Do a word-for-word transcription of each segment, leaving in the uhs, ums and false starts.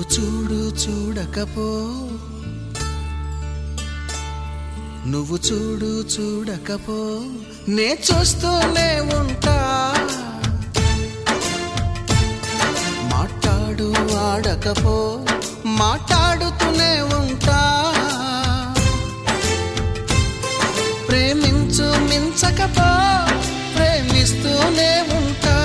చూడు చూడకపో నువ్వు చూడు చూడకపో నే చూస్తూనే ఉంటా మాట్లాడు ఆడకపో మాట్లాడుతూనే ఉంటా ప్రేమించు మించకపో ప్రేమిస్తూనే ఉంటా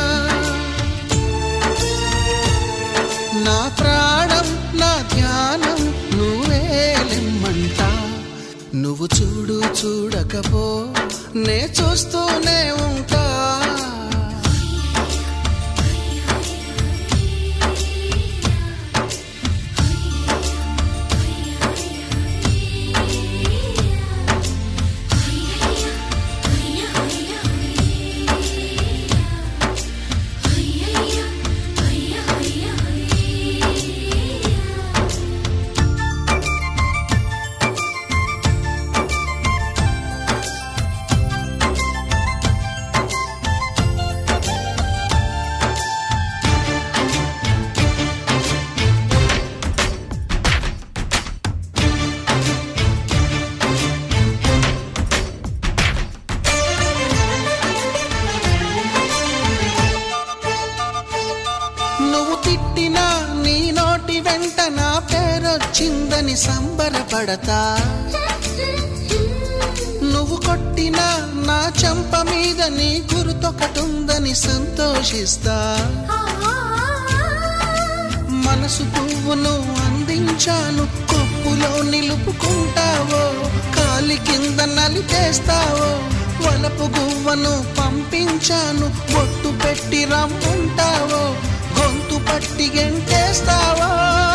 నా ప్రాణం నా ధ్యానం నువ్వేలిమ్మంటా నువ్వు చూడు చూడకపో నే చూస్తూనే ఉంటా నువ్వు తిట్టినా నీ నోటి వెంట నా పేరొచ్చిందని సంబరపడతా నువ్వు కొట్టినా నా చెంప మీద నీ గుర్తొకటుందని సంతోషిస్తా మనసు పువ్వును అందించాను కొప్పులో నిలుపుకుంటావో కాలి కింద నలిపేస్తావో వలపు గువ్వను పంపించాను బొట్టు పెట్టి రమ్ముంటావో గొంతు పట్టి గెంటేస్తావా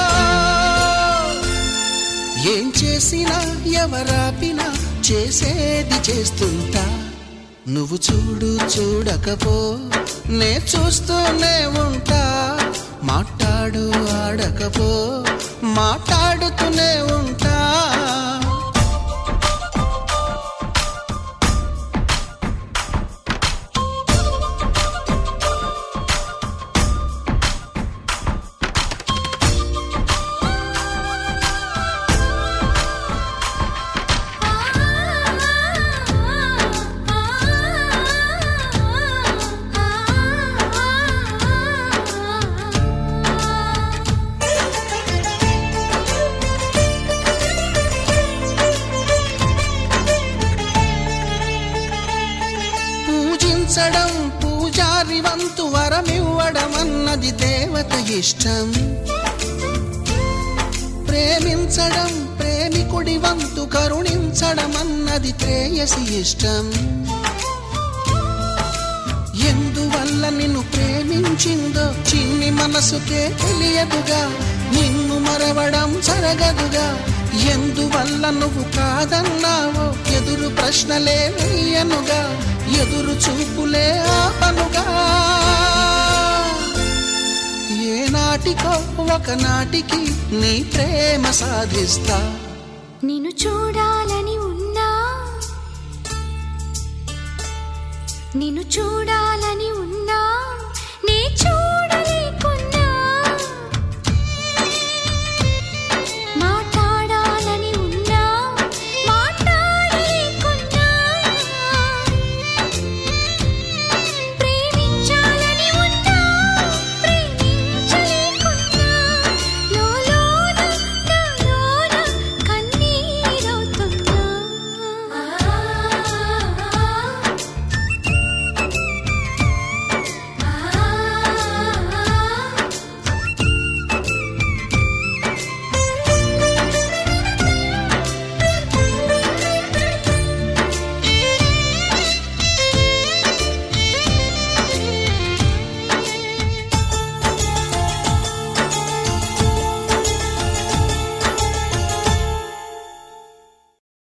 ఏం చేసినా ఎవరాపినా చేసేది చేస్తుంటా నువ్వు చూడు చూడకపో నే చూస్తూనే ఉంటా మాట్లాడు ఆడకపో మాట్లాడుతూనే ఉంటా పూజించడం పూజారి వంతు వరమివ్వడం అన్నది దేవత ఇష్టం ప్రేమించడం ప్రేమికుడి వంతు కరుణించడం అన్నది ప్రేయసి ఇష్టం ఎందువల్ల నిన్ను ప్రేమించిందో చిన్ని మనసుకే తెలియదుగా నిన్ను మరవడం జరగదుగా ఎందువల్ల నువ్వు కాదన్నావో ఎదురు ప్రశ్నలే వేయనుగా ఎదురు చూపులే ఆపనుగా ఏ నాటికో ఒకనాటికి నీ ప్రేమ సాధిస్తా నిన్ను చూడాలని ఉన్నా నిన్ను చూడాలని